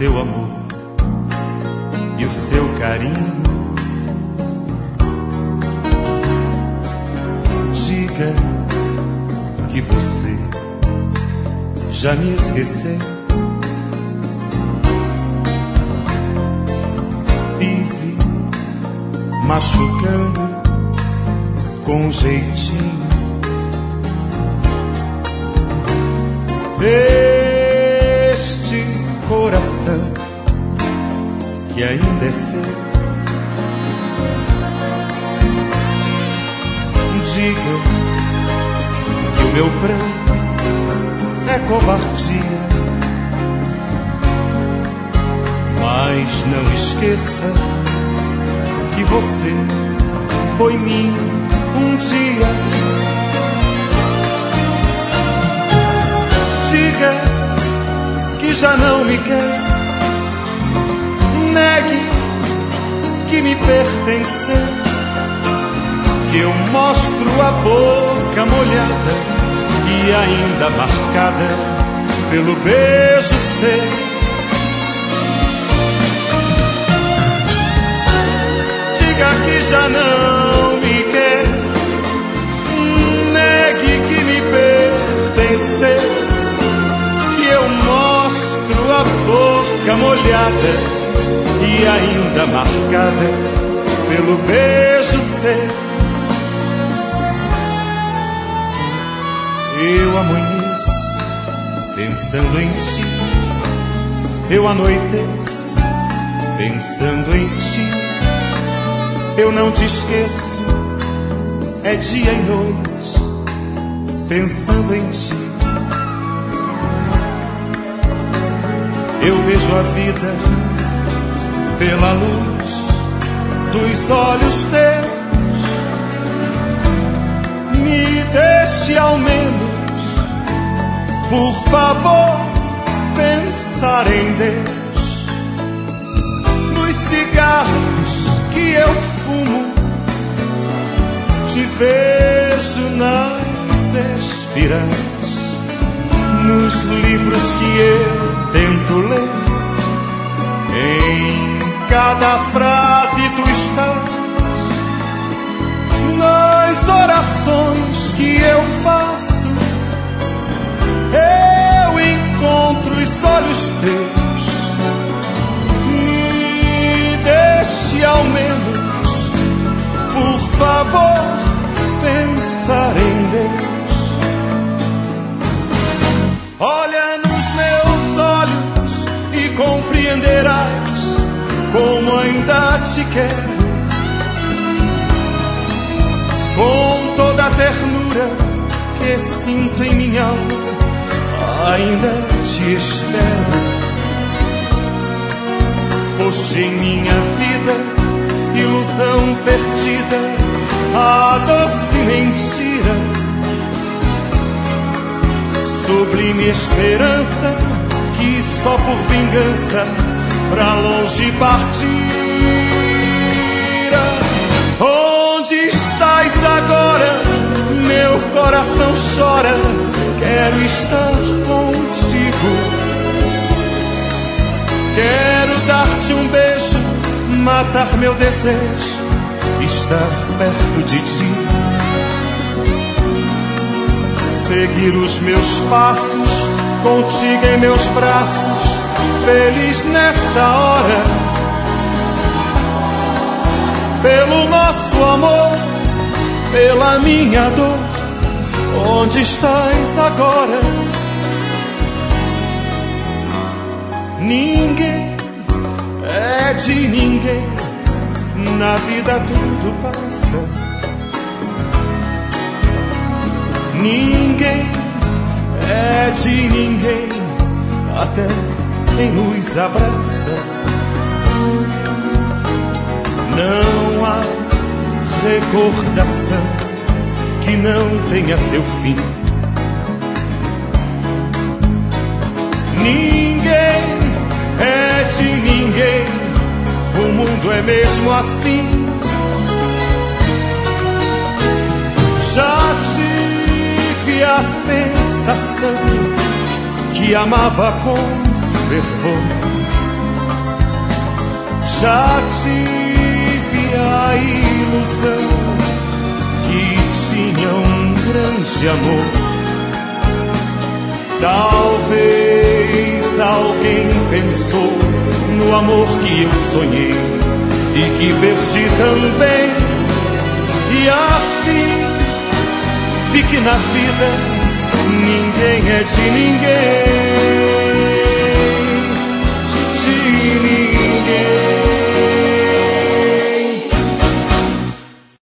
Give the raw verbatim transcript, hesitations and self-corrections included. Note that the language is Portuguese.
seu amor e o seu carinho. Diga que você já me esqueceu. Pise machucando com jeitinho. Este coração que ainda é seu, diga que o meu pranto é covardia, mas não esqueça que você foi minha um dia. Diga que já não me quer, negue que me pertenceu, que eu mostro a boca molhada e ainda marcada pelo beijo seu. Diga que já não me quer, negue que me pertenceu, que eu mostro a boca molhada e ainda marcada pelo beijo seu. Eu amanheço pensando em ti, eu anoiteço pensando em ti, eu não te esqueço, é dia e noite pensando em ti. Eu vejo a vida pela luz dos olhos teus, me deixe ao menos, por favor, pensar em Deus. Nos cigarros que eu fumo, te vejo nas espirais, nos livros que eu tento ler, em cada frase tu estás, nas orações que eu faço, eu encontro os olhos teus. Me deixe ao menos, por favor, pensar em Deus. Olha nos meus olhos e compreenderás como ainda te quero, com toda a ternura que sinto em minha alma, ainda te espero. Foste em minha vida ilusão perdida, a doce mentira, sublime esperança que só por vingança pra longe partira. Onde estás agora? Meu coração chora, quero estar contigo. Quero dar-te um beijo, matar meu desejo, estar perto de ti. Seguir os meus passos, contigo em meus braços, feliz nesta hora, pelo nosso amor, pela minha dor. Onde estás agora? Ninguém é de ninguém, na vida tudo passa. Ninguém é de ninguém, até quem nos abraça. Não há recordação que não tenha seu fim. Ninguém é de ninguém, o mundo é mesmo assim. Já tive a sensação que amava com fervor, já tive a ilusão que tinha um grande amor. Talvez alguém pensou no amor que eu sonhei e que perdi também. E assim vi que na vida ninguém é de ninguém.